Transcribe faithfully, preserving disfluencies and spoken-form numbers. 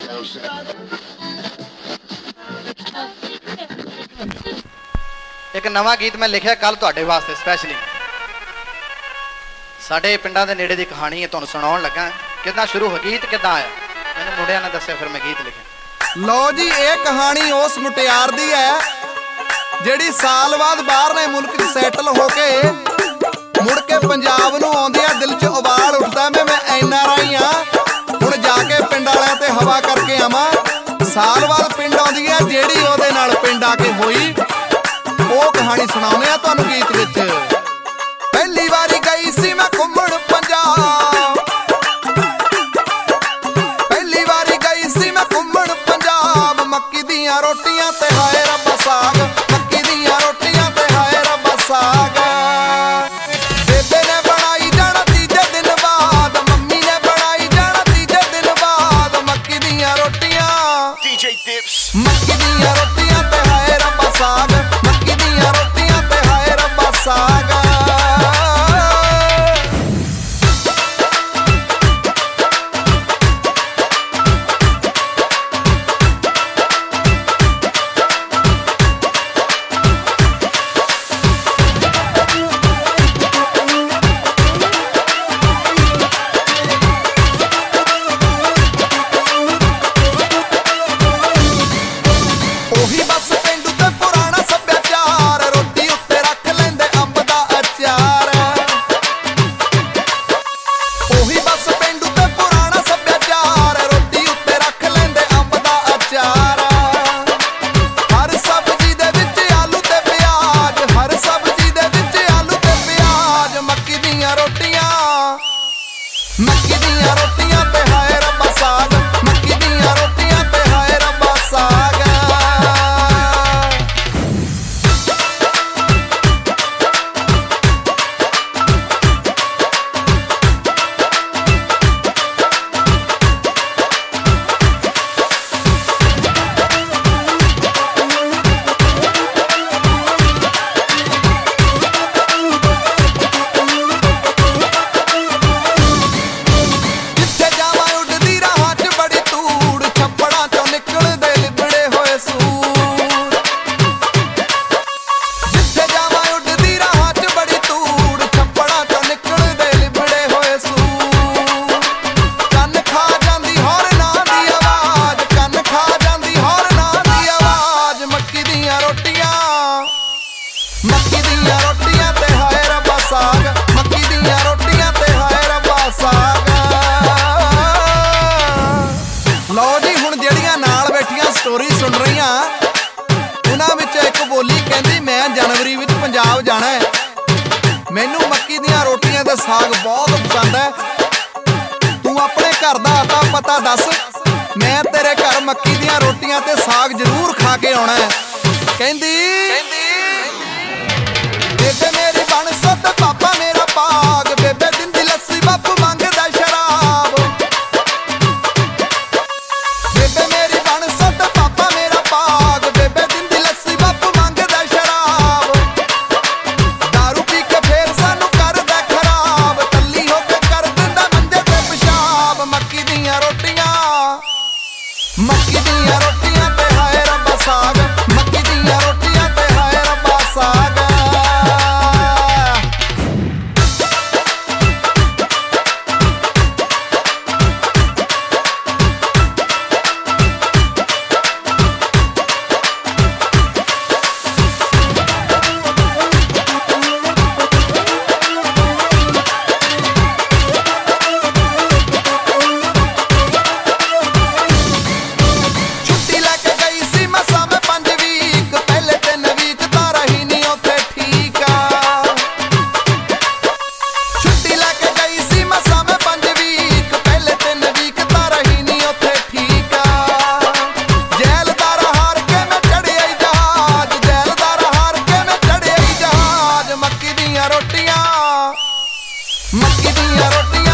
एक नवा गीत मैं लिखिया कल तुहाडे वास्ते स्पैशली साडे पिंडां दे नेड़े दी कहानी है, तुहानूं सुणाउण लगा किदां शुरू हो गीत किदां आया मैनूं मुंडियां ने दस्सिया, फिर मैं गीत लिखिया। लो जी ये कहानी उस मुटियार दी है जिहड़ी साल बाद बाहरले मुल्क च सैटल होके मुड़ के पंजाब नूं आउंदी आ। दिल च उबाल उठदा मैं मैं एन आर आई हां, हुण जाके पिंड वालियां ते हवा करके आवां। साल बाद पिंड आउंदी है जिहड़ी ओहदे नाल पिंड आके होई, ਉਹ कहानी सुणाउने आ तुहानूं गीत विच। पहली वारी गई सी मैं घुम्मण पंजाब, पहली वारी गई सी मैं घुम्मण पंजाब। मक्की दियां रोटियां ते हाय रब्बा साग, मक्की दियां रोटियां ते हाय रब्बा साग। बेबे ने बनाई जाना तीजे दिन बाद, मम्मी ने बनाई जाना तीजे दिन बाद। मक्की दियां रोटियां मक्की दियां रोटियां ते हाय रब्बा साग, मक्की दियां रोटियां ते हाय रब्बा साग। मक्की दियां रोटियां ते हाय रब्बा साग, मक्की दियां रोटियां ते हाय रब्बा साग। मक्की दियां रोटियां ते हाय रब्बा साग, मक्की दियां रोटियां ते हाय रब्बा साग। लो जी हुण जेहड़ियां नाल बैठियां स्टोरी सुन रहीआं उन्हां विच एक बोली कहंदी मैं जनवरी विच पंजाब जाना है, मैनूं मक्की दियां रोटियां ते साग बहुत पसंद है। तू अपने घर दा आता पता दस, मैं तेरे घर मक्की दियां रोटियां ते साग जरूर खा के आउणा है। कहंदी बेबे मेरी बन सुत पापा मेरा पाग, बेबे दिंदी लस्सी बापू मंगदा शराब। बेबे मेरी बन सुत पापा मेरा पाग, बेबे दिंदी लस्सी बापू मंगदा शराब। दारू पी के फेर सानू करदा खराब, तल्ली हो के कर दिंदा मंजे ते पेशाब। मक्की दियां रोटियां मक्की दियां रोटियां ते हाय रब्बा साग, मक्की दियां रोटियां ते हाय रब्बा साग। मक्की दियां रोटियां